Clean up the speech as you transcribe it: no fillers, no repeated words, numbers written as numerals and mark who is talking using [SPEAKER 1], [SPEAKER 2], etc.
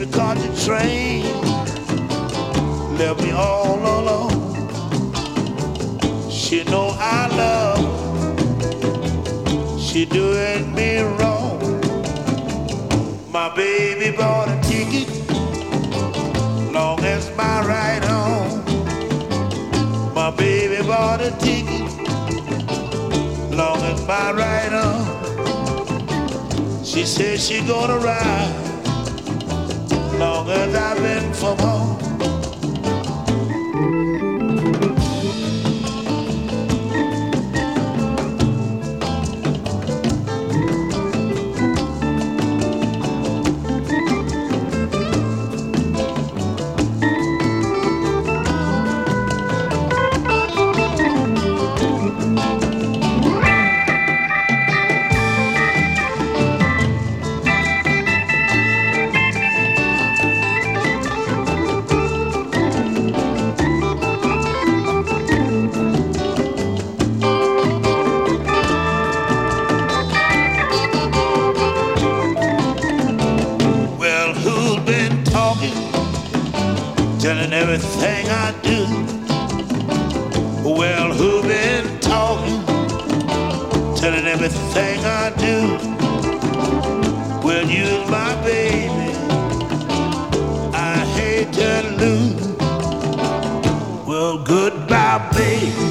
[SPEAKER 1] baby caught the train, left me all alone. She know I love her, she doing me wrong. My baby bought a ticket, long as my ride home. My baby bought a ticket, long as my ride home. She said she gonna ride, long as I've been from home. Telling everything I do. Well, who been talking? Telling everything I do. Well, you's my baby, I hate to lose. Well, goodbye, baby.